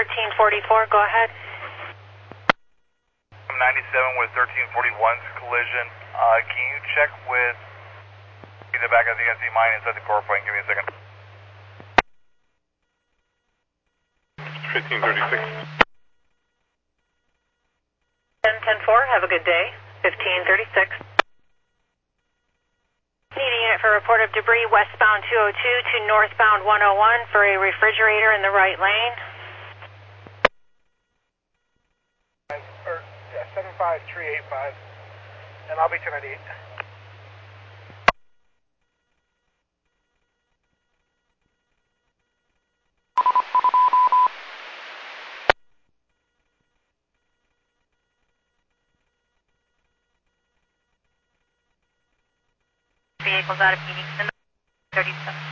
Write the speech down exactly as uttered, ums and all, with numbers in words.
thirteen forty-four, go ahead. I'm ninety-seven with thirteen forty-one's collision. Uh, can you check with the back of the N C mine inside the core point? Give me a second. fifteen thirty-six. ten ten four, have a good day. fifteen thirty-six. Need a unit for report of debris westbound two oh two to northbound one oh one for a refrigerator in the right lane. Or, yeah, seven five three eight five, and I'll be ten ninety-eight. Vehicles out of Phoenix, thirty-seven.